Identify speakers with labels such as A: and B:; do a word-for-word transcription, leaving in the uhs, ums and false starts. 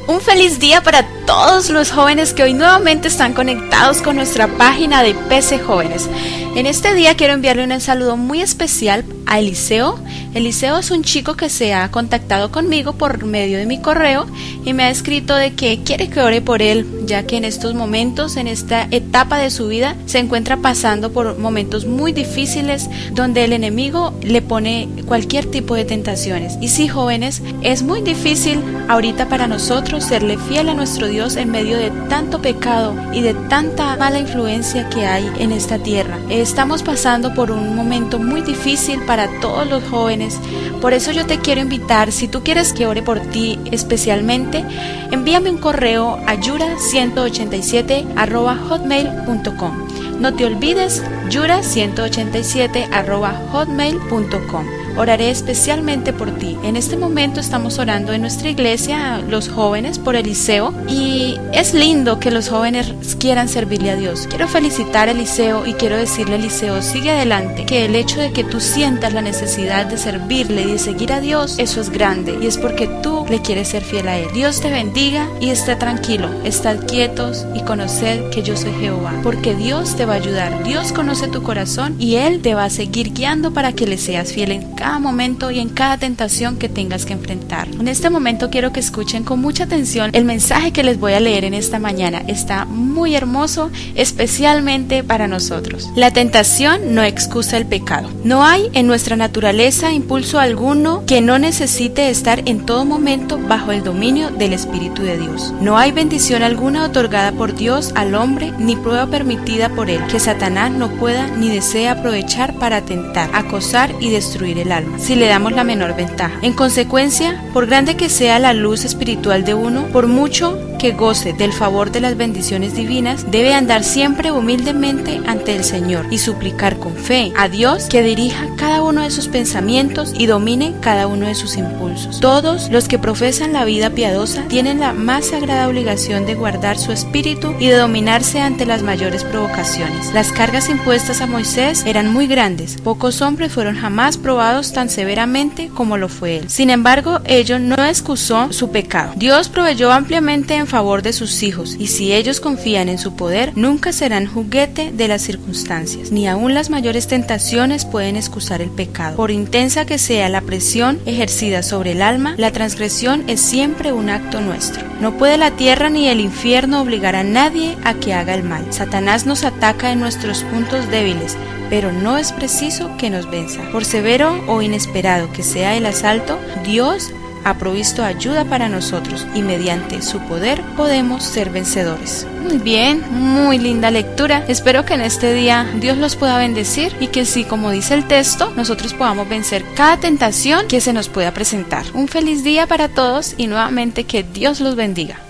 A: Un feliz día para todos los jóvenes que hoy nuevamente están conectados con nuestra página de P C Jóvenes. En este día quiero enviarle un saludo muy especial a Eliseo. Eliseo es un chico que se ha contactado conmigo por medio de mi correo y me ha escrito de que quiere que ore por él, ya que en estos momentos, en esta etapa de su vida, se encuentra pasando por momentos muy difíciles donde el enemigo le pone cualquier tipo de tentaciones. Y sí, jóvenes, es muy difícil ahorita para nosotros serle fiel a nuestro Dios en medio de tanto pecado y de tanta mala influencia que hay en esta tierra. Estamos pasando por un momento muy difícil para todos los jóvenes. Por eso yo te quiero invitar, si tú quieres que ore por ti especialmente, envíame un correo a yura ciento ochenta y siete arroba hotmail punto com. No te olvides, yura ciento ochenta y siete arroba hotmail punto com. Oraré especialmente por ti. En este momento estamos orando en nuestra iglesia, los jóvenes, por Eliseo, y es lindo que los jóvenes quieran servirle a Dios. Quiero felicitar a Eliseo y quiero decirle a Eliseo, sigue adelante, que el hecho de que tú sientas la necesidad de servirle y de seguir a Dios, eso es grande, y es porque tú le quieres ser fiel a Él. Dios te bendiga y esté tranquilo, estad quietos y conoced que yo soy Jehová, porque Dios te va a ayudar. Dios conoce tu corazón y Él te va a seguir guiando para que le seas fiel en cada momento y en cada tentación que tengas que enfrentar. En este momento quiero que escuchen con mucha atención el mensaje que les voy a leer en esta mañana. Está muy hermoso, especialmente para nosotros. La tentación no excusa el pecado. No hay en nuestra naturaleza impulso alguno que no necesite estar en todo momento bajo el dominio del Espíritu de Dios. No hay bendición alguna otorgada por Dios al hombre, ni prueba permitida por él, que Satanás no pueda ni desee aprovechar para tentar, acosar y destruir el alma, si le damos la menor ventaja. En consecuencia, por grande que sea la luz espiritual de uno, por mucho que goce del favor de las bendiciones divinas, debe andar siempre humildemente ante el Señor y suplicar con fe a Dios que dirija cada uno de sus pensamientos y domine cada uno de sus impulsos. Todos los que profesan la vida piadosa tienen la más sagrada obligación de guardar su espíritu y de dominarse ante las mayores provocaciones. Las cargas impuestas a Moisés eran muy grandes. Pocos hombres fueron jamás probados tan severamente como lo fue él. Sin embargo, ello no excusó su pecado. Dios proveyó ampliamente en favor de sus hijos, y si ellos confían en su poder, nunca serán juguete de las circunstancias. Ni aun las mayores tentaciones pueden excusar el pecado. Por intensa que sea la presión ejercida sobre el alma, la transgresión es siempre un acto nuestro. No puede la tierra ni el infierno obligar a nadie a que haga el mal. Satanás nos ataca en nuestros puntos débiles, pero no es preciso que nos venza. Por severo o inesperado que sea el asalto, Dios ha provisto ayuda para nosotros y mediante su poder podemos ser vencedores. Muy bien, muy linda lectura. Espero que en este día Dios los pueda bendecir y que sí, como dice el texto, nosotros podamos vencer cada tentación que se nos pueda presentar. Un feliz día para todos y nuevamente que Dios los bendiga.